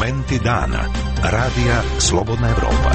Momenti dana. Radija Slobodna Evropa.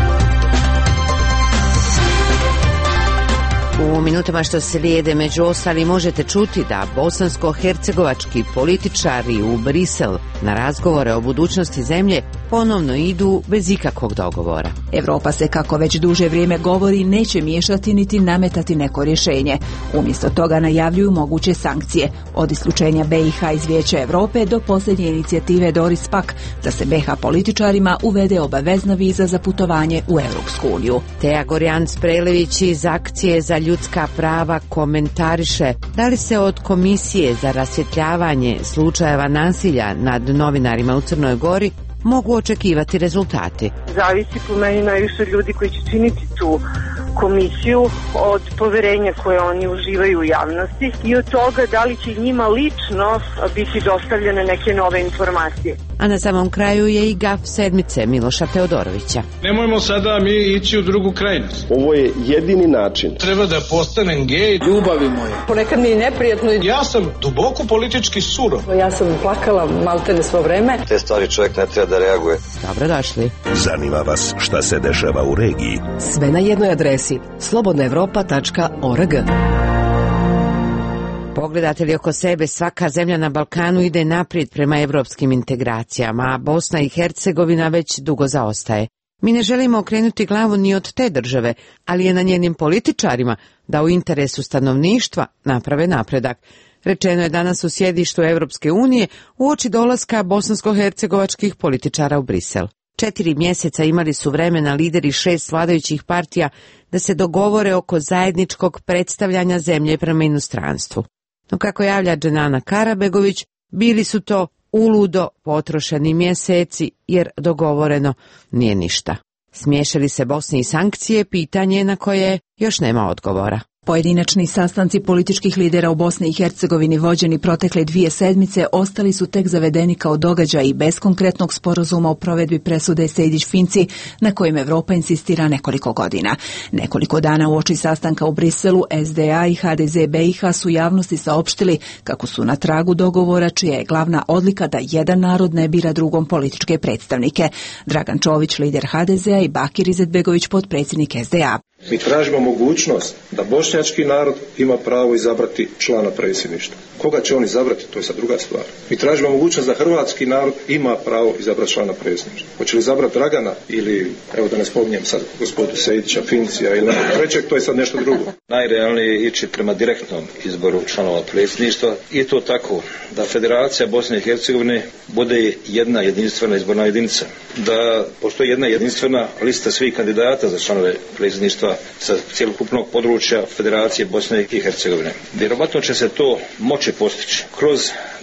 U minutama što se slijede među ostali možete čuti da bosansko-hercegovački političari u Brisel na razgovore o budućnosti zemlje ponovno idu bez ikakvog dogovora. Evropa se, kako već duže vrijeme govori, neće miješati niti nametati neko rješenje. Umjesto toga najavljuju moguće sankcije, od isključenja BiH iz Vijeća Europe do posljednje inicijative Doris Pack da se BiH političarima uvede obavezna viza za putovanje u Europsku uniju. Teja Gorjanc-Prelević iz Akcije za ljudska prava komentariše da li se od Komisije za rasvjetljavanje slučajeva nasilja nad novinarima u Crnoj Gori mogu očekivati rezultati. Zavisi po meni najviše ljudi koji će činiti tu komisiju od poverenja koje oni uživaju u javnosti i od toga da li će njima lično biti dostavljene neke nove informacije. A na samom kraju je i gaf sedmice Miloša Teodorovića. Nemojmo sada mi ići u drugu krajnost. Ovo je jedini način. Treba da postanem gej. Ljubavi moje. Ponekad mi je neprijatno. Ja sam duboko politički surov. Ja sam plakala maltene svo vreme. Te stvari čovjek ne treba da reaguje. Dobrodošli. Zanima vas šta se dešava u regiji? Sve na jednoj adresi slobodnaevropa.org. Pogledate li oko sebe, svaka zemlja na Balkanu ide naprijed prema evropskim integracijama, a Bosna i Hercegovina već dugo zaostaje. Mi ne želimo okrenuti glavu ni od te države, ali je na njenim političarima da u interesu stanovništva naprave napredak. Rečeno je danas u sjedištu Europske unije uoči dolaska bosansko-hercegovačkih političara u Brisel. 4 mjeseca imali su vremena lideri 6 vladajućih partija da se dogovore oko zajedničkog predstavljanja zemlje prema inostranstvu. No kako javlja Dženana Karabegović, bili su to uludo potrošeni mjeseci jer dogovoreno nije ništa. Smiješali se Bosni i sankcije, pitanje na koje još nema odgovora. Pojedinačni sastanci političkih lidera u Bosni i Hercegovini vođeni protekle 2 sedmice ostali su tek zavedeni kao događaj i bez konkretnog sporazuma o provedbi presude Sejdić-Finci na kojim Evropa insistira nekoliko godina. Nekoliko dana uoči sastanka u Briselu, SDA i HDZ BiH su javnosti saopštili kako su na tragu dogovora čija je glavna odlika da jedan narod ne bira drugom političke predstavnike. Dragan Čović, lider HDZ-a, i Bakir Izetbegović, potpredsjednik SDA. Mi tražimo mogućnost da bošnjački narod ima pravo izabrati člana predsjedništva. Koga će on izabrati, to je sad druga stvar. Mi tražimo mogućnost da hrvatski narod ima pravo izabrati člana predsjedništva. Hoće li izabrati Dragana ili, evo da ne spominjem sad gospodu Sejdića, Fincija ili nekog trećeg, to je sad nešto drugo. Najrealnije je ići prema direktnom izboru članova predsjedništva i to tako da Federacija Bosne i Hercegovine bude jedna jedinstvena izborna jedinica. Da postoji jedna jedinstvena lista svih kandidata za članove predsjedništva sa cjelokupnog područja Federacije Bosne i Hercegovine. Vjerovatno će se to moći postići kroz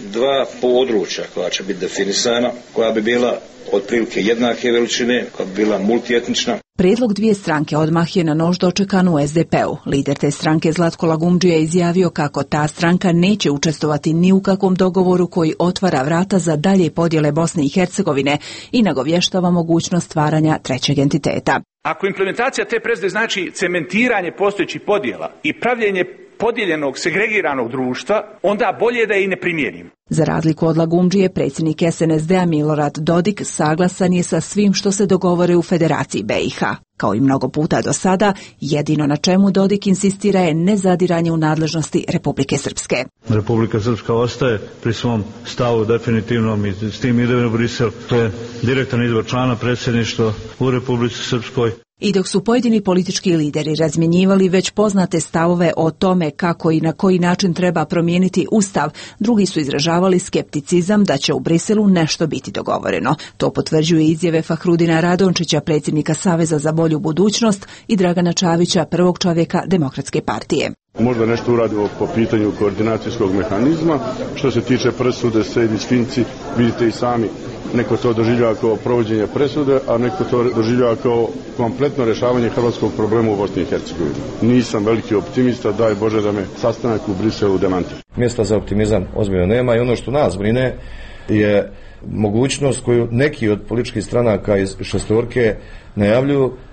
2 područja koja će biti definisana, koja bi bila otprilike jednake veličine, koja bi bila multietnična. Prijedlog 2 stranke odmah je na nož dočekan u SDP-u. Lider te stranke Zlatko Lagumdžija je izjavio kako ta stranka neće učestvovati ni u kakvom dogovoru koji otvara vrata za dalje podjele Bosne i Hercegovine i nagovještava mogućnost stvaranja trećeg entiteta. Ako implementacija te presude znači cementiranje postojećih podjela i pravljenje podijeljenog, segregiranog društva, onda bolje da je i ne primijenim. Za razliku od Lagumdžije, predsjednik SNSD-a Milorad Dodik saglasan je sa svim što se dogovore u Federaciji BiH. Kao i mnogo puta do sada, jedino na čemu Dodik insistira je nezadiranje u nadležnosti Republike Srpske. Republika Srpska ostaje pri svom stavu definitivnom i s tim ide u Brisel. To je direktan izbor člana predsjedništva u Republici Srpskoj. I dok su pojedini politički lideri razmjenjivali već poznate stavove o tome kako i na koji način treba promijeniti Ustav, drugi su izražavali skepticizam da će u Briselu nešto biti dogovoreno. To potvrđuje izjave Fahrudina Radončića, predsjednika Saveza za bolju budućnost, i Dragana Čavića, prvog čovjeka Demokratske partije. Možda nešto uradimo po pitanju koordinacijskog mehanizma. Što se tiče presude Sejdić-Finci, vidite i sami, neko to doživljava kao provođenje presude, a neko to doživljava kao kompletno rješavanje hrvatskog problema u Bosni i Hercegovini. Nisam veliki optimista, daj Bože da me sastanak u Briselu demanti. Mjesta za optimizam ozbiljno nema i ono što nas brine je mogućnost koju neki od političkih stranaka iz šestorke najavljuju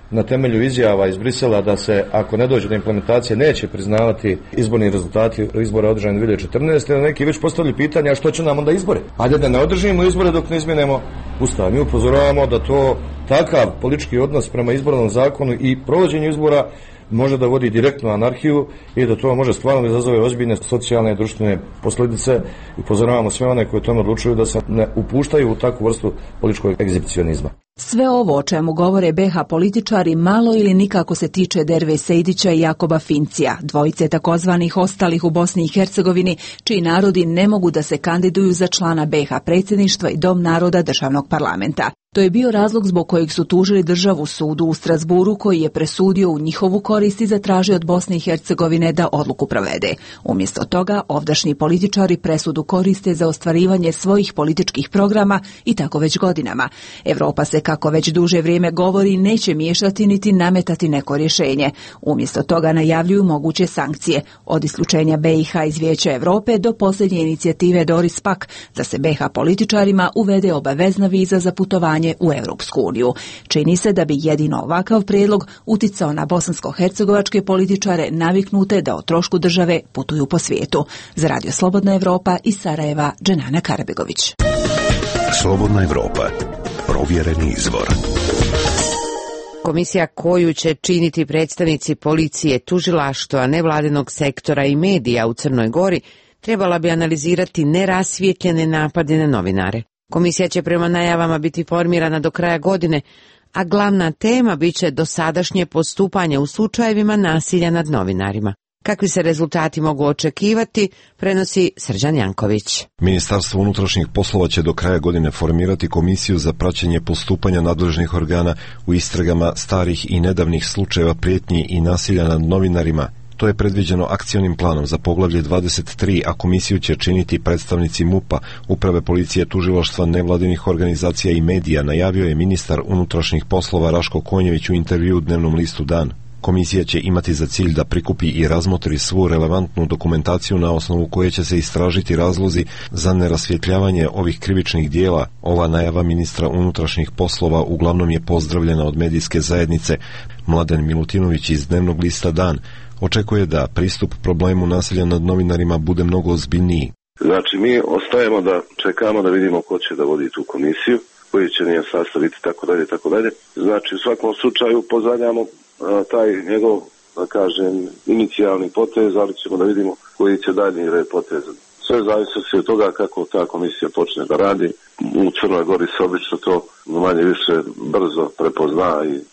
na temelju izjava iz Brisela da se, ako ne dođe do implementacije, neće priznavati izborni rezultati izbora održani 2014. Da neki već postavili pitanja što će nam onda izbore. Ajde da ne održimo izbore dok ne izmenemo Ustav. Mi upozoravamo da to takav politički odnos prema izbornom zakonu i provođenju izbora može da vodi direktnu anarhiju i da to može stvarno da izazove ozbiljne socijalne i društvene posljedice. Upozoravamo sve one koji tome odlučuju da se ne upuštaju u takvu vrstu političkog egzibicionizma. Sve ovo o čemu govore BiH političari malo ili nikako se tiče Derve Sejdića i Jakoba Fincija, dvojice takozvanih ostalih u Bosni i Hercegovini, čiji narodi ne mogu da se kandiduju za člana BiH predsjedništva i Dom naroda državnog parlamenta. To je bio razlog zbog kojeg su tužili državu sudu u Strasburu, koji je presudio u njihovu korist i zatražio od Bosne i Hercegovine da odluku provede. Umjesto toga, ovdašnji političari presudu koriste za ostvarivanje svojih političkih programa i tako već godinama. Evropa se, kako već duže vrijeme govori, neće miješati niti nametati neko rješenje. Umjesto toga najavljuju moguće sankcije, od isključenja BiH iz Vijeća Europe do posljednje inicijative Doris Pack da se BiH političarima uvede obavezna viza za putovanje u Europsku uniju. Čini se da bi jedino ovakav prijedlog uticao na bosansko-hercegovačke političare naviknute da o trošku države putuju po svijetu. Za Radio Slobodna Evropa iz Sarajeva, Dženana Karabegović. Slobodna Evropa. Provjereni izvor. Komisija koju će činiti predstavnici policije, tužilaštva, nevladinog sektora i medija u Crnoj Gori trebala bi analizirati nerasvijetljene napade na novinare. Komisija će prema najavama biti formirana do kraja godine, a glavna tema biće dosadašnje postupanje u slučajevima nasilja nad novinarima. Kakvi se rezultati mogu očekivati, prenosi Srđan Janković. Ministarstvo unutrašnjih poslova će do kraja godine formirati komisiju za praćenje postupanja nadležnih organa u istragama starih i nedavnih slučajeva prijetnji i nasilja nad novinarima. To je predviđeno akcionim planom za poglavlje 23, a komisiju će činiti predstavnici MUP-a, Uprave policije, tužilaštva, nevladinih organizacija i medija, najavio je ministar unutrašnjih poslova Raško Konjević u intervju u dnevnom listu Dan. Komisija će imati za cilj da prikupi i razmotri svu relevantnu dokumentaciju na osnovu koje će se istražiti razlozi za nerasvjetljavanje ovih krivičnih dijela. Ova najava ministra unutrašnjih poslova uglavnom je pozdravljena od medijske zajednice. Mladen Milutinović iz dnevnog lista Dan očekuje da pristup problemu nasilja nad novinarima bude mnogo ozbiljniji. Znači, mi ostajemo da čekamo da vidimo ko će da vodi tu komisiju, koji će nje sastaviti, tako dalje, tako dalje. Znači, u svakom slučaju pozdravljamo taj njegov, da kažem, inicijalni potez, ali ćemo da vidimo koji će dalji red poteza. Sve zavisi od toga kako ta komisija počne da radi. U Crnoj Gori se obično to manje više brzo prepozna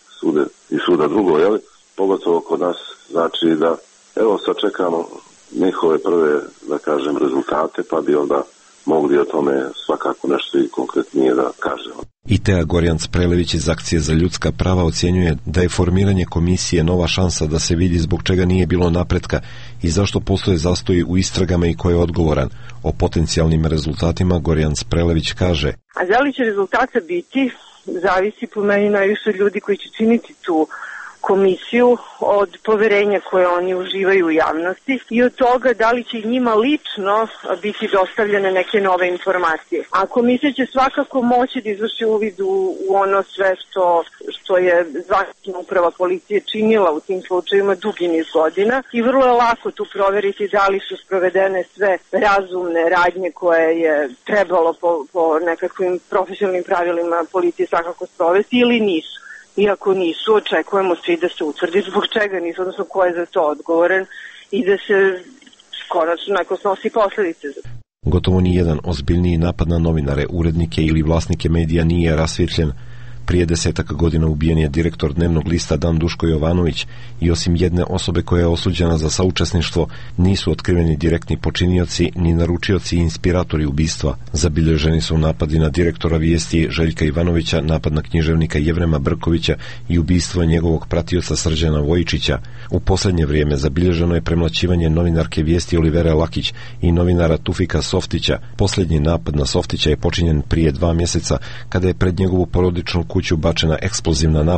i suda drugo, jel? Pogotovo kod nas, znači da evo sad čekamo njihove prve, da kažem, rezultate, pa bi onda mogli o tome svakako nešto i konkretnije da kažemo. I Teja Gorjanc-Prelević iz Akcije za ljudska prava ocjenjuje da je formiranje komisije nova šansa da se vidi zbog čega nije bilo napretka i zašto postoje zastoji u istragama i ko je odgovoran. O potencijalnim rezultatima Gorjanc-Prelević kaže: a da li će rezultata biti, zavisi po meni najviše od ljudi koji će činiti tu komisiju, od poverenja koje oni uživaju u javnosti i od toga da li će njima lično biti dostavljene neke nove informacije. A komisija će svakako moći da izvrši uvid u ono sve što je zvanična uprava policije činila u tim slučajevima dugi niz godina i vrlo je lako tu proveriti da li su sprovedene sve razumne radnje koje je trebalo po nekakvim profesionalnim pravilima policije svakako sprovesti ili nisu. Iako nisu, očekujemo svi da se utvrdi zbog čega nisu, odnosno ko je za to odgovoran i da se konačno neko snosi posljedice. Gotovo nijedan ozbiljniji napad na novinare, urednike ili vlasnike medija nije rasvjetljen. Prije 10 godina ubijen je direktor dnevnog lista Dan Duško Jovanović i osim jedne osobe koja je osuđena za saučesništvo, nisu otkriveni direktni počinioci ni naručioci i inspiratori ubistva. Zabilježeni su napadi na direktora Vijesti Željka Ivanovića, napad na književnika Jevrema Brkovića i ubistvo njegovog pratioca Srđana Vojičića. U posljednje vrijeme zabilježeno je premlaćivanje novinarke Vijesti Olivere Lakić i novinara Tufika Softića. Posljednji napad na Softića je počinjen prije 2 mjeseca kada je pred njegovu porodičnu kuću bačena eksplozivna naprava.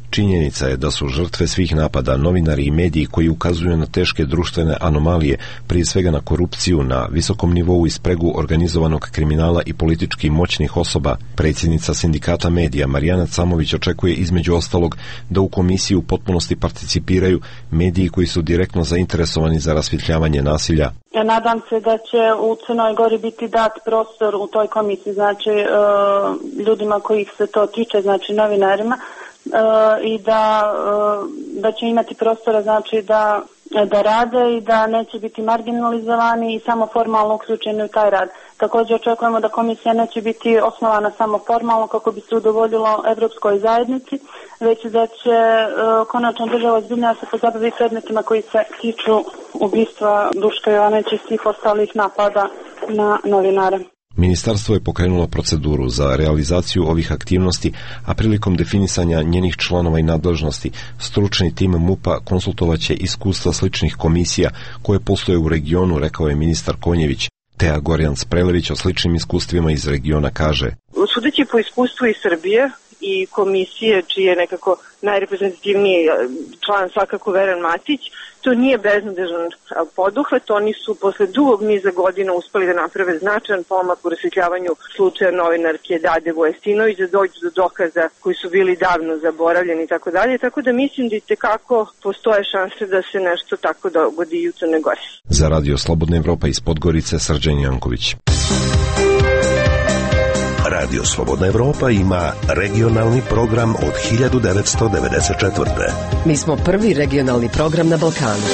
Činjenica je da su žrtve svih napada novinari i mediji koji ukazuju na teške društvene anomalije, prije svega na korupciju na visokom nivou i spregu organizovanog kriminala i politički moćnih osoba. Predsjednica sindikata medija Marijana Camović očekuje između ostalog da u komisiji u potpunosti participiraju mediji koji su direktno zainteresovani za rasvjetljavanje nasilja. Ja nadam se da će u Crnoj Gori biti dat prostor u toj komisiji, znači ljudima kojih se to tiče, znači novinarima, i da će imati prostora, znači da rade i da neće biti marginalizovani i samo formalno uključeni u taj rad. Također očekujemo da komisija neće biti osnovana samo formalno kako bi se udovoljilo Evropskoj zajednici, već da će konačno država ozbiljno se pozabavi predmetima koji se tiču ubistva Duška Jovanovića i svih ostalih napada na novinare. Ministarstvo je pokrenulo proceduru za realizaciju ovih aktivnosti, a prilikom definisanja njenih članova i nadležnosti, stručni tim MUP-a konsultovaće iskustva sličnih komisija koje postoje u regionu, rekao je ministar Konjević. Teja Gorjan-Sprelević o sličnim iskustvima iz regiona kaže: Sudeći po iskustvu iz Srbije i komisije, čiji je nekako najreprezentativniji član svakako Veran Matić, to nije beznadežan poduhvat. Oni su posle dugog niza godina uspeli da naprave značajan pomak u rasvjetljavanju slučaja novinarke Dade Vojestinović, da dođu do dokaza koji su bili davno zaboravljeni i tako dalje. Tako da mislim da itekako postoje šanse da se nešto tako dogodi i u Crnoj Gori. Za Radio Slobodna Evropa iz Podgorice, Srđan Janković. Radio Slobodna Evropa ima regionalni program od 1994. Mi smo prvi regionalni program na Balkanu.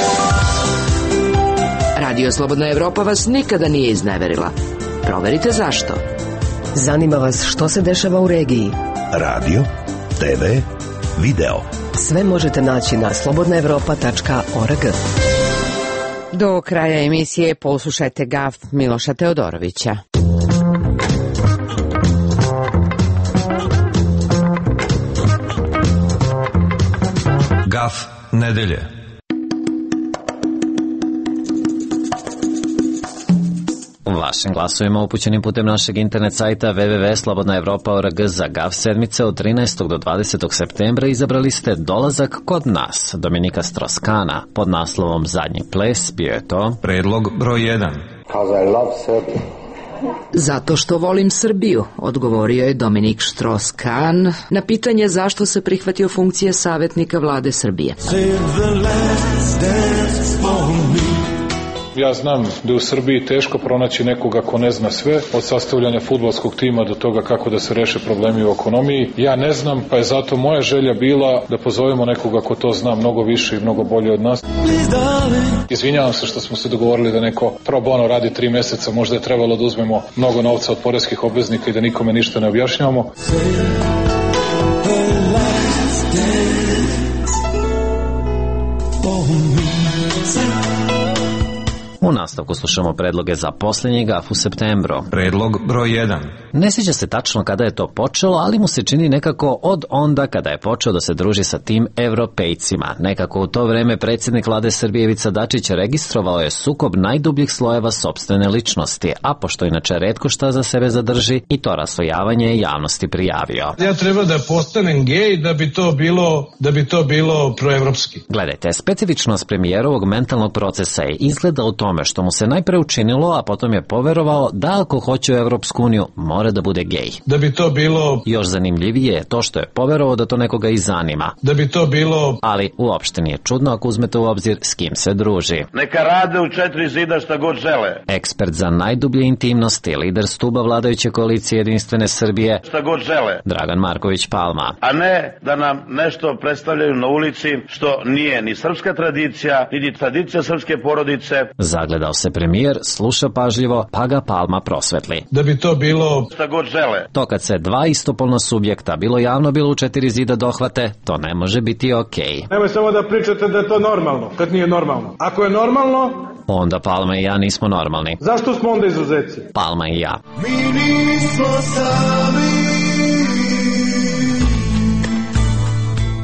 Radio Slobodna Evropa vas nikada nije izneverila. Proverite zašto. Zanima vas što se dešava u regiji. Radio, TV, video. Sve možete naći na slobodnaevropa.org. Do kraja emisije poslušajte gaf Miloša Teodorovića. Gaf nedelje. Vašim glasovima upućenim putem našeg internet sajta www.slobodnaevropa.org za GAF sedmice od 13. do 20. septembra izabrali ste Dolazak kod nas Dominika Stroskana. Pod naslovom Zadnji ples bio je to predlog broj 1. Because I love Serbia. Zato što volim Srbiju, odgovorio je Dominik Strauss-Kahn na pitanje zašto se prihvatio funkcije savjetnika vlade Srbije. Ja znam da je u Srbiji teško pronaći nekoga ko ne zna sve, od sastavljanja fudbalskog tima do toga kako da se reše problemi u ekonomiji. Ja ne znam, pa je zato moja želja bila da pozovemo nekoga ko to zna mnogo više i mnogo bolje od nas. Izvinjavam se što smo se dogovorili da neko pro bono radi 3 meseca, možda je trebalo da uzmemo mnogo novca od poreskih obveznika i da nikome ništa ne objašnjavamo. U nastavku slušamo predloge za posljednji gaf u septembru. Predlog broj 1. Ne sjeća se tačno kada je to počelo, ali mu se čini nekako od onda kada je počeo da se druži sa tim evropejcima. Nekako u to vreme predsjednik vlade Srbije Ivica Dačić registrovao je sukob najdubljih slojeva sopstvene ličnosti, a pošto inače retko šta za sebe zadrži, i to raslojavanje je javnosti prijavio. Ja treba da postanem gej da bi to bilo proevropski. Gledajte, specifičnost premijerovog mentalnog procesa je izgleda u tome što mu se najpre učinilo, a potom je poverovao da ako hoće u Evropsku uniju mora da bude gej. Da bi to bilo... Još zanimljivije je to što je poverovao da to nekoga i zanima. Da bi to bilo... Ali uopšte nije čudno ako uzmete u obzir s kim se druži. Neka rade u 4 zida šta god žele. Ekspert za najdublje intimnosti, lider stuba vladajuće koalicije Jedinstvene Srbije, šta god žele. Dragan Marković Palma. A ne da nam nešto predstavljaju na ulici što nije ni srpska tradicija, ni tradicija srpske porodice. Zagledao se premijer, sluša pažljivo, pa ga Palma prosvetli. Da bi to bilo... šta god žele. To kad se dva istopolna subjekta, bilo javno, bilo u 4 zida dohvate, to ne može biti okej. Nemoj samo da pričate da je to normalno, kad nije normalno. Ako je normalno... Onda Palma i ja nismo normalni. Zašto smo onda izuzeci? Palma i ja. Mi nismo sami. O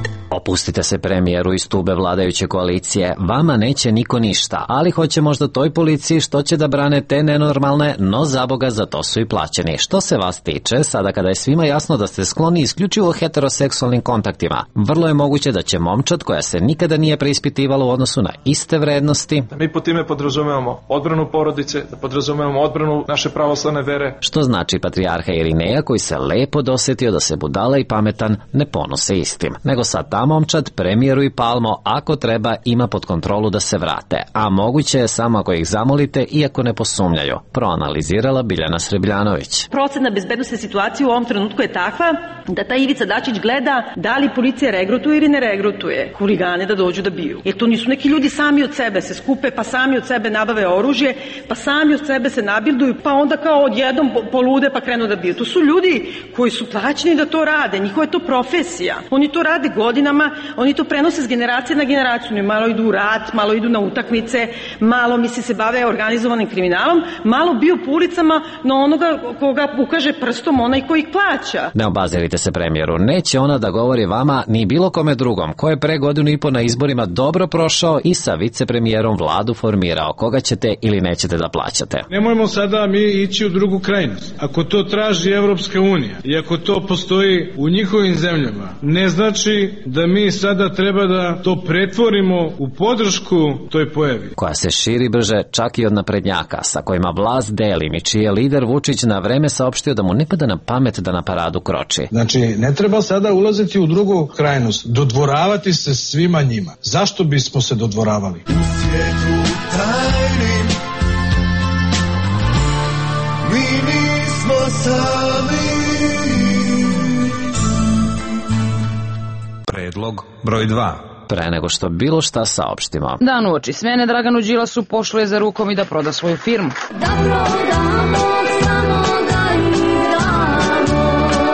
Opustite se premijeru iz tube vladajuće koalicije, vama neće niko ništa, ali hoće možda toj policiji što će da brane te nenormalne, no zaboga za to su i plaćeni. Što se vas tiče, sada kada je svima jasno da ste skloni isključivo heteroseksualnim kontaktima, vrlo je moguće da će momčad koja se nikada nije preispitivala u odnosu na iste vrednosti. Mi po time podrazumevamo odbranu porodice, da podrazumevamo odbranu naše pravoslavne vere. Što znači patrijarha Irineja koji se lepo dosjetio da se budala i pametan ne ponose istim, nego sad ta momčad premijeru i Palmo ako treba ima pod kontrolu da se vrate, a moguće je samo ako ih zamolite iako ne posumnjaju, proanalizirala Biljana Srebljanović. Procena bezbednosne situacije u ovom trenutku je takva da ta Ivica Dačić gleda da li policija regrutuje ili ne regrutuje huligane da dođu da biju. Jer to nisu neki ljudi sami od sebe se skupe, pa sami od sebe nabave oružje, pa sami od sebe se nabilduju, pa onda kao odjednom polude pa krenu da biju. To su ljudi koji su plaćeni da to rade, njihova je to profesija. Oni to rade godinama, oni to prenose s generacije na generaciju. Oni malo idu u rat, malo idu na utakmice, malo se bave organizovanim kriminalom, malo biju po ulicama na onoga koga ukaže prstom onaj koji ih plaća. Ne obazirite se premijeru, neće ona da govori vama ni bilo kome drugom ko je pre godinu i po na izborima dobro prošao i sa vicepremijerom vladu formirao koga ćete ili nećete da plaćate. Nemojmo sada mi ići u drugu krajnost. Ako to traži Evropska unija i ako to postoji u njihovim zemljama, ne znači da mi sada treba da to pretvorimo u podršku toj pojavi. Koja se širi brže čak i od naprednjaka sa kojima vlast delim i čiji je lider Vučić na vreme saopštio da mu ne pada na pamet da na paradu kroči. Znači, ne treba sada ulaziti u drugu krajnost, dodvoravati se svima njima. Zašto bismo se dodvoravali? U svijetu tajnim mi nismo sami. Predlog broj 2. Pre nego što bilo šta saopštimo. Dan uoči smene Draganu Đilasu pošlo je za rukom i da proda svoju firmu. Da prodamo samo da ih damo.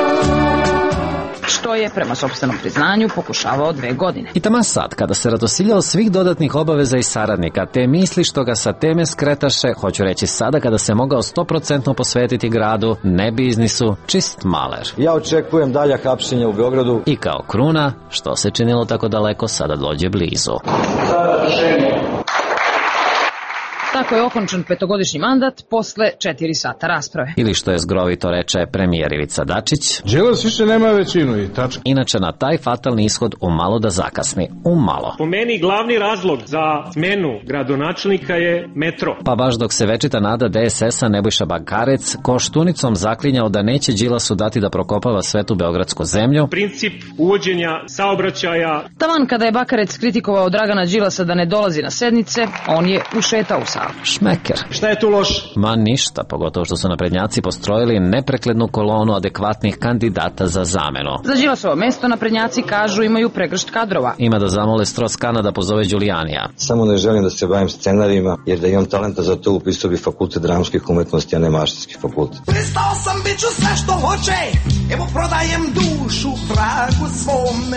Što je, prema sopstvenom priznanju, pokušavao 2 godine. I taman sad, kada se ratosiljao svih dodatnih obaveza i saradnika, te misli što ga sa teme skretaše, hoću reći sada kada se mogao 100% posvetiti gradu, ne biznisu, čist maler. Ja očekujem dalja hapšenja u Beogradu. I kao kruna, što se činilo tako daleko, sada dođe blizu. Tako je okončan 5-godišnji mandat posle 4 sata rasprave. Ili što je zgrovito reče premijer Ivica Dačić, Đilas više nema većinu i tačka. Inače na taj fatalni ishod umalo da zakasni. Umalo. Po meni glavni razlog za smenu gradonačelnika je metro. Pa baš dok se večita nada DSS-a Nebojša Bakarec koštunicom zaklinjao da neće Đilasu dati da prokopava svetu beogradsku zemlju. Princip uvođenja saobraćaja. Taman kada je Bakarec kritikovao Dragana Đilasa da ne dolazi na sednice, on je ušetao u salu. Šmeker. Šta je tu loš? Ma ništa, pogotovo što su naprednjaci postrojili nepreklednu kolonu adekvatnih kandidata za zamenu. Za Đilasovo mesto naprednjaci kažu imaju pregršt kadrova. Ima da zamole Stross-Kana da pozove Đulijanija. Samo ne želim da se bavim scenarijima, jer da imam talenta za to upisao bi fakultet dramskih umetnosti, a ne mašinski fakultet. Pristao sam, bit ću sve što hoće, evo prodajem dušu vragu svome.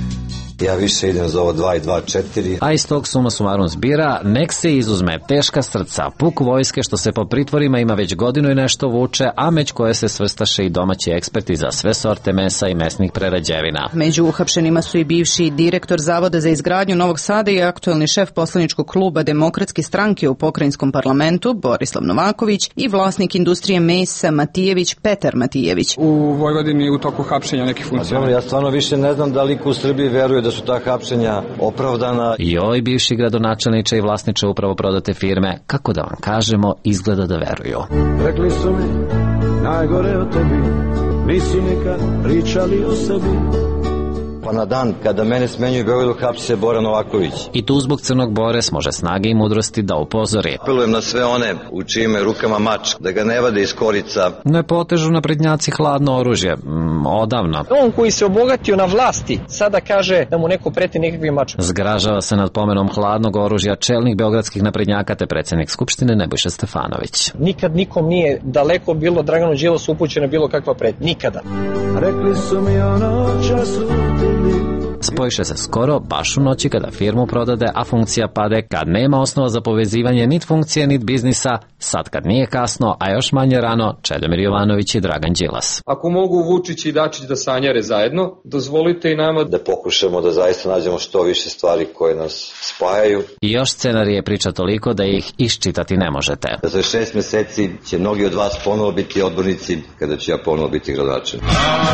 Ja više idem za ovo 2 i 2, 4. A iz tog suma sumarum zbira, nek se izuzme teška srca, puk vojske što se po pritvorima ima već godinu i nešto vuče, a među koje se svrstaše i domaći eksperti za sve sorte mesa i mesnih prerađevina. Među uhapšenima su i bivši direktor Zavoda za izgradnju Novog Sada i aktuelni šef poslaničkog kluba Demokratske stranke u pokrajinskom parlamentu Borislav Novaković i vlasnik industrije mesa Matijević Petar Matijević. U Vojvodini u toku hapšenja nekih funkcija. Ja stvarno više ne znam da li ko u Srbiji veruje da su ta hapšenja opravdana. Joj, bivši gradonačelniče i vlasniče upravo prodate firme, kako da vam kažemo, izgleda da veruju. Rekli su mi najgore o tebi, nisu nikad pričali o sebi. Pa na dan kada mene smenjuju Beogradu hapsi se Bora Novaković. I tu zbog Crnog Bore smože snage i mudrosti da upozori. Apelujem na sve one u čijim je rukama mač, da ga ne vade iz korica. Ne potežu naprednjaci hladno oružje, odavno. On koji se obogatio na vlasti, sada kaže da mu neko preti nekakvim mačom. Zgražava se nad pomenom hladnog oružja čelnik beogradskih naprednjaka te predsjednik Skupštine Nebojša Stefanović. Nikad nikom nije daleko bilo Draganu Đilasu upućena bilo kakva pretnja. Nikada. Rekli su mi ono času Spojiše se skoro baš u noći kada firmu prodade, a funkcija pade, kad nema osnova za povezivanje nit funkcije nit biznisa, sad kad nije kasno, a još manje rano, Čedomir Jovanović i Dragan Đilas. Ako mogu Vučić i Dačić da sanjare zajedno, dozvolite i nama da pokušamo da zaista nađemo što više stvari koje nas spajaju. I još scenarije priča toliko da ih iščitati ne možete. Za 6 meseci će mnogi od vas ponovo biti odbornici, kada ću ja ponovo biti gradonačelnik.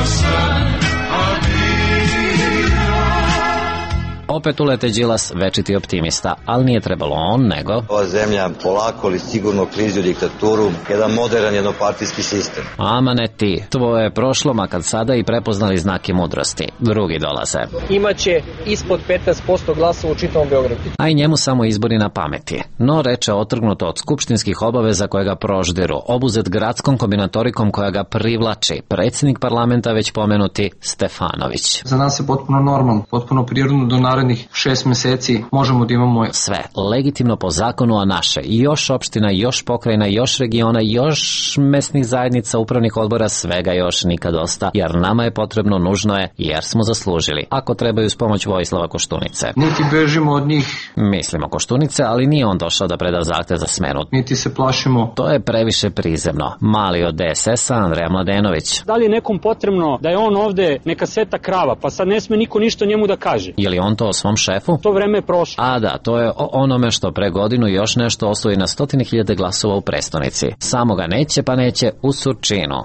Opet ulete Đilas, večiti optimista, ali nije trebalo on, nego... Ova zemlja polako ali sigurno klizi u diktaturu, jedan modern jednopartijski sistem. Ama ne ti, tvoje je prošlo, makar sada i prepoznali znake mudrosti. Drugi dolaze. Imaće ispod 15% glasova u čitavom Beogradu. A i njemu samo izbori na pameti. No, reče otrgnuto od skupštinskih obaveza koje ga proždiru, obuzet gradskom kombinatorikom koja ga privlači, predsjednik parlamenta već pomenuti Stefanović. Za nas je potpuno normalno, potpuno prirodno do narednih 6 meseci možemo da imamo sve legitimno po zakonu, a naše još opština, još pokrajina, još regiona, još mesnih zajednica, upravnih odbora, svega još nikad dosta, jer nama je potrebno, nužno je, jer smo zaslužili. Ako trebaju s pomoć Vojislava Koštunice. Niti bežimo od njih. Mislimo Koštunice, ali nije on došao da preda zahtev za smenu. Niti se plašimo. To je previše prizemno. Mali od DSS-a, Andreja Mladenović. Da li je nekom potrebno da je on ovde neka seta krava, pa sad ne sme niko ništa njemu da kaže? Je li on to o svom šefu? To vreme je prošlo. A da, to je o onome što pre godinu još nešto osvoji na 100.000 glasova u prestonici. Samo ga neće pa neće u Surčinu.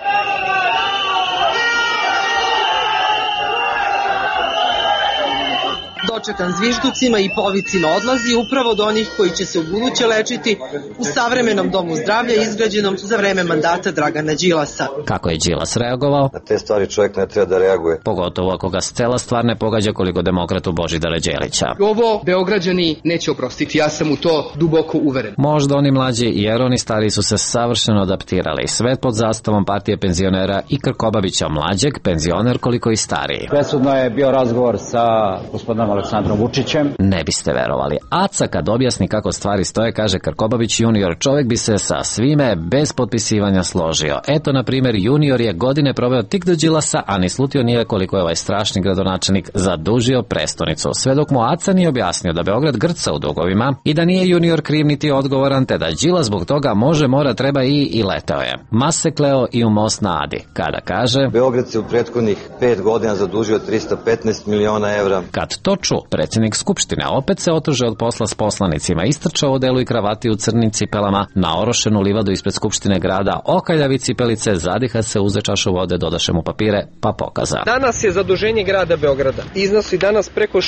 Dočekan zvižducima i povicima odlazi upravo do onih koji će se ubuduće lečiti u savremenom domu zdravlja izgrađenom za vreme mandata Dragana Đilasa. Kako je Đilas reagovao? Na te stvari čovjek ne treba da reaguje. Pogotovo ako ga cela stvar ne pogađa koliko demokratu Božidara Đelića. Ovo Beograđani neće oprostiti, ja sam u to duboko uveren. Možda oni mlađi, jer oni stari su se savršeno adaptirali. Sve pod zastavom partije penzionera i Krkobabića mlađeg, penzioner koliko i stariji. Presudno je bio razgovor sa gospodinom Aleksandrom Vučićem. Ne biste verovali. Aca kad objasni kako stvari stoje, kaže Krkobabić junior, čovjek bi se sa svime bez potpisivanja složio. Eto, na primjer, junior je godine proveo tik do Đilasa, a ni slutio nije koliko je ovaj strašni gradonačelnik zadužio prestonicu. Sve dok mu Aca nije objasnio da Beograd grca u dugovima i da nije junior kriv niti odgovoran, te da Đilas zbog toga može, mora, treba i leteo je. Mas se kleo i u most na Adi. Kada kaže... Beograd se u prethodnih 5 godina zadužio 315 miliona evra. Kad to ču, predsjednik Skupštine opet se otuže od posla s poslanicima, istrčao u delu i kravati u crnim cipelama na orošenu livadu ispred Skupštine grada, okaljavi cipelice, zadiha se, uze čašu vode, dodaše mu papire, pa pokaza. Danas je zaduženje grada Beograda. Iznosi danas preko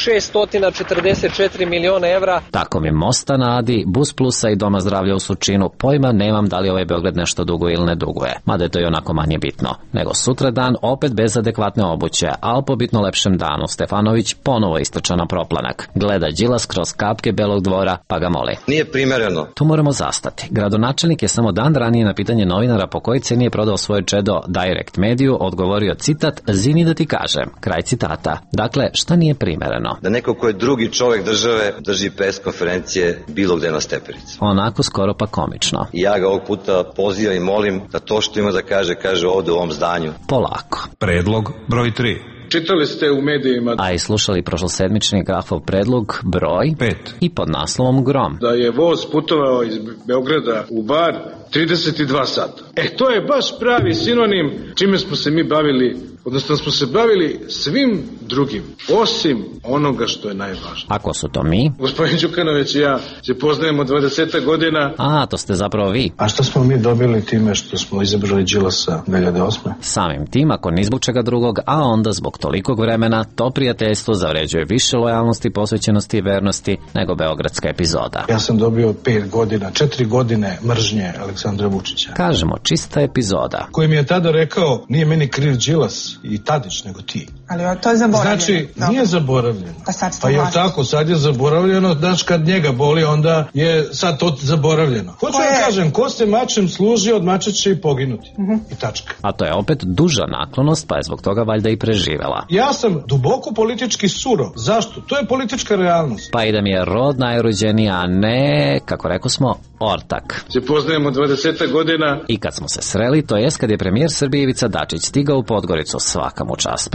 644 miliona evra. Tako mi mosta na Adi, Bus Plusa i Doma zdravlja u Surčinu, pojma nemam da li ovaj Beograd nešto duguje ili ne duguje. Mada je to i onako manje bitno. Nego sutra dan opet bez adekvatne obuće, al po bitno lepšem danu Stefanović ponovo istrča na proplanak. Gleda Đilas kroz kapke Belog dvora, pa ga moli. Nije primereno. Tu moramo zastati. Gradonačelnik je samo dan ranije na pitanje novinara po koji ceni je prodao svoje čedo Direct Mediju odgovorio citat, zini da ti kažem. Kraj citata. Dakle, šta nije primereno? Da neko ko je drugi čovjek države drži pres konferencije bilo gde na stepenici. Onako skoro pa komično. I ja ga ovog puta pozivam i molim da to što ima da kaže ovde u ovom zdanju. Polako. Predlog broj 3. Čitali ste u medijima... A i slušali prošlosedmični Grafov predlog broj 5 i pod naslovom Grom. Da je voz putovao iz Beograda u Bar 32 sata. To je baš pravi sinonim čime smo se mi bavili, odnosno smo se bavili svim drugim, osim onoga što je najvažnije. Ako su to mi? Gospodin Đukanović i ja se poznajemo 20 godina. A, to ste zapravo vi. A što smo mi dobili time što smo izabrali Đilasa 2008? Samim tim, ako ni zbog čega drugog, a onda zbog tolikog vremena, to prijateljstvo zavređuje više lojalnosti, posvećenosti i vernosti nego beogradska epizoda. Ja sam dobio 4 godine mržnje Aleksandra Vučića. Kažemo, čista epizoda. Koji mi je tada rekao, nije meni kriv Đilas i Tadić, nego ti. Ali to je zaboravljeno. Znači, nije zaboravljeno. Pa je tako, sad je zaboravljeno, znaš kad njega boli, onda je sad to zaboravljeno. Hoću da kažem, ko se mačem služi, od mača će i poginuti. I tačka. A to je opet duža naklonost, pa je zbog toga valjda i preživela. Ja sam duboko politički surov. Zašto? To je politička realnost. Pa i da mi je rod najrođeniji, a ne, kako rekao smo, ortak. Se poznajemo 20 godina. I kad smo se sreli, to jest kad je premijer Srbije Ivica Dačić stigao u Podgoricu, svaka mu čast, pa se sreo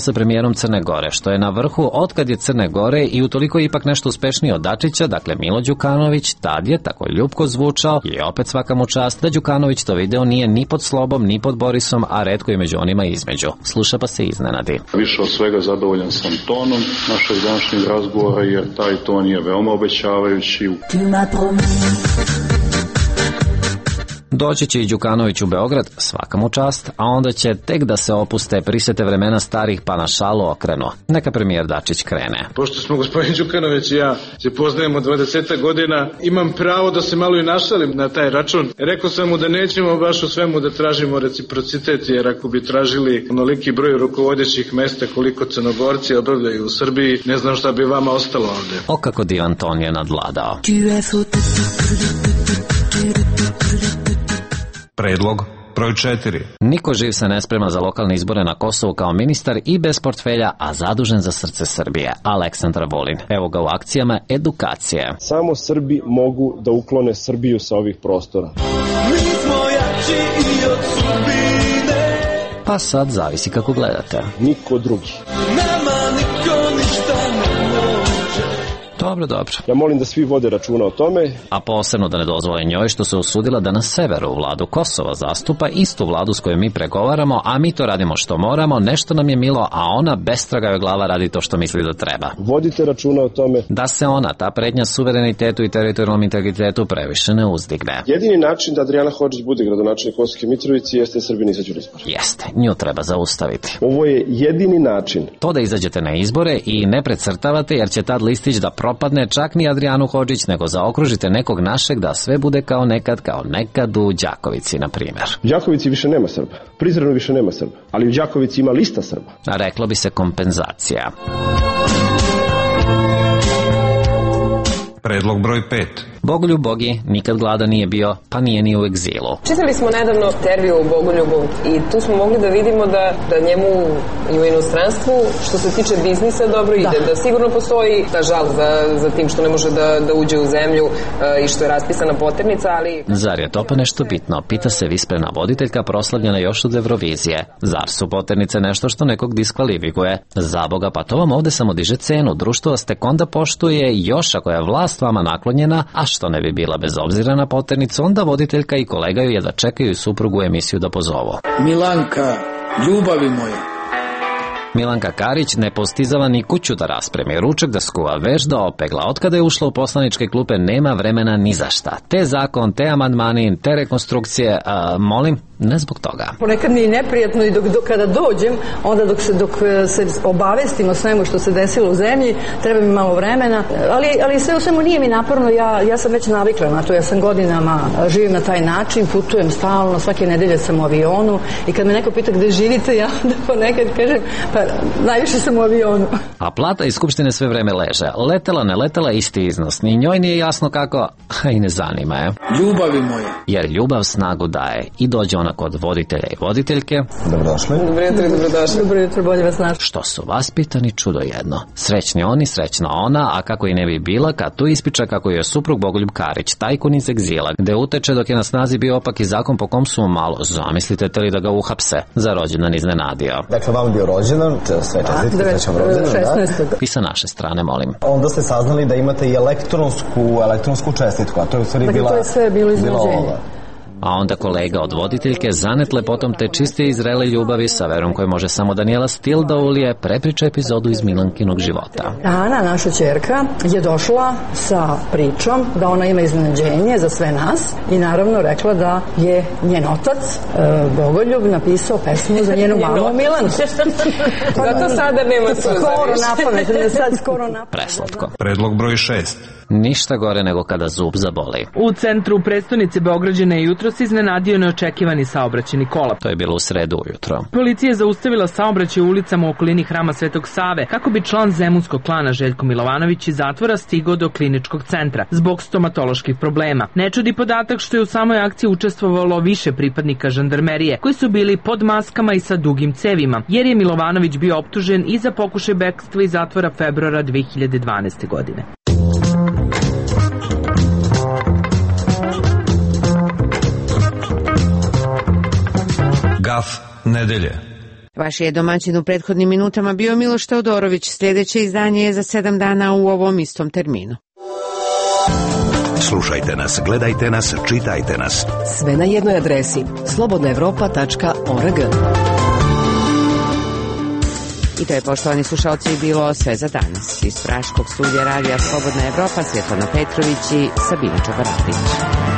sa premijerom Crne Gore, što je na vrhu otkad je Crne Gore i utoliko ipak nešto uspešniji od Dačića, dakle Milo Đukanović, tad je tako ljubko zvučao i opet svaka mu čast da Đukanović to video nije ni pod Slobom, ni pod Borisom, a retko i među onima između. Sluša pa se iznenadi. Više od svega zadovoljan sam tonom našeg današnjeg razgovora, jer taj ton je veoma obećavajući. Doći će i Đukanović u Beograd, svaka mu čast, a onda će tek da se opuste, prisete vremena starih pa na šalu okrenu. Neka premijer Dačić krene. Pošto smo gospodin Đukanović i ja se poznajemo 20 godina, imam pravo da se malo i našalim na taj račun. Rekao sam mu da nećemo baš u svemu da tražimo reciprocitet, jer ako bi tražili onoliki broj rukovodećih mesta koliko Crnogorci obavljaju u Srbiji, ne znam šta bi vama ostalo ovde. O kako divan ton je nadvladao. Predlog broj 4. Niko živ se ne sprema za lokalne izbore na Kosovu kao ministar i bez portfelja, a zadužen za srce Srbije. Aleksandar Vulin. Evo ga u akcijama edukacije. Samo Srbi mogu da uklone Srbiju sa ovih prostora. Mi smo jači i od sudbine. Pa sad zavisi kako gledate. Niko drugi. Nama niko ništa ne može. Dobro. Ja molim da svi vode računa o tome. A posebno da ne dozvole njoj što se usudila da na severu vladu Kosova zastupa istu vladu s kojom mi pregovaramo, a mi to radimo što moramo, nešto nam je milo, a ona bestraga joj glava radi to što misli da treba. Vodite računa o tome. Da se ona, ta pretnja suverenitetu i teritorijalnom integritetu previše ne uzdigne. Jedini način da Adrijana Hodžić bude gradonačelnik Kosovske Mitrovice jeste da Srbi ne izađu na izbore. Jeste, nju treba zaustaviti. Ovo je jedini način. To da izađete na izbore i ne precrtavate, jer će tad listić da propadne, čak ni Adrijanu Hodžić, nego zaokružite nekog našeg da sve bude kao nekad u Đakovici, na primjer. U Đakovici više nema Srba. Prizrenu više nema Srba. Ali u Đakovici ima lista Srba. A reklo bi se kompenzacija. Predlog broj 5. Bogoljub Bogi nikad gladan nije bio, pa nije ni u egzilu. Čitali smo nedavno intervju o Bogoljubu i tu smo mogli da vidimo da njemu i u inostranstvu, što se tiče biznisa, dobro ide. Da sigurno postoji ta žal za tim što ne može da uđe u zemlju i što je raspisana poternica, ali... Zar je to pa nešto bitno? Pita se visprena voditeljka proslavljena još od Eurovizije. Zar su poternice nešto što nekog diskvalifikuje? Zaboga, pa to vam ovde samo diže cenu. Društvo vas tek onda poštuje, još ako je vlast vama naklonjena, a što ne bi bila bez obzira na poternicu, onda voditeljka i kolega ju jedva čekaju suprugu u emisiju da pozovu. Milanka, ljubavi moja. Milanka Karić ne postizava ni kuću da raspremi, ručak da skuva, veš da opegla. Otkada je ušla u poslaničke klupe nema vremena ni za šta. Te zakon, te amandmani, te rekonstrukcije, molim, ne zbog toga. Ponekad mi je neprijatno i dok kada dođem, onda dok se obavestimo svemu što se desilo u zemlji, treba mi malo vremena, ali sve u svemu nije mi naporno, ja sam već navikla na to, ja sam godinama živim na taj način, putujem stalno, svake nedelje sam u avionu i kad me neko pita gde živite, ja da ponekad kažem, pa najviše sam u avionu. A plata iz Skupštine sve vreme leže. Letela, ne letela, isti iznos. Ni njoj nije jasno kako, a i ne zanima je. Ljubavi moja. Jer ljubav snagu daje i dođe ona kod voditelja i voditeljke. Dobrodošli. Dobrodošli. Dobro jutro, bolje vas našli. Što su vaspitani, čudo jedno. Srećni oni, srećna ona, a kako i ne bi bila kad tu ispiča kako je suprug Bogoljub Karić, tajkun iz egzila, gde uteče dok je na snazi bio opak i zakon po kom su mu malo, zamislite li da ga uhapse, za rođendan iznenadio. Dakle, vam bio rođendan, sve čestitke, srećan rođendan, da? I sa naše strane, molim. Onda ste saznali da imate i elektronsku čestitku, a to je u stvari bila... To je sve bilo iznenađenje. A onda kolega od voditeljke, zanet lepotom te čiste i zrele ljubavi, sa verom koje može samo Daniela Stil da ulije, prepriča epizodu iz Milankinog života. Ana, naša ćerka, je došla sa pričom da ona ima iznenađenje za sve nas i naravno rekla da je njen otac, Bogoljub, napisao pesmu za njenu mamu Milanu. Zato sada nema suza. Skoro napamet. Preslatko. Predlog broj 6. Ništa gore nego kada zub zaboli. U centru prestonice Beograđana je jutros iznenadio neočekivani saobraćajni kolaps. To je bilo u sredu ujutro. Policija je zaustavila saobraćaj u ulicama u okolini Hrama Svetog Save kako bi član zemunskog klana Željko Milovanović iz zatvora stigao do kliničkog centra zbog stomatoloških problema. Ne čudi podatak što je u samoj akciji učestvovalo više pripadnika žandarmerije koji su bili pod maskama i sa dugim cevima, jer je Milovanović bio optužen i za pokušaj bekstva iz zatvora februara 2012. godine. Gaf nedelje. Vaš je domaćin u prethodnim minutama bio Miloš Teodorović. Sljedeće izdanje je za 7 dana u ovom istom terminu. Slušajte nas, gledajte nas, čitajte nas. Sve na jednoj adresi slobodnaevropa.org. I to je, poštovani slušalci, bilo sve za danas. Iz Praškog studija radija Slobodna Evropa, Svjetlana Petrović i Sabina Čobaradić.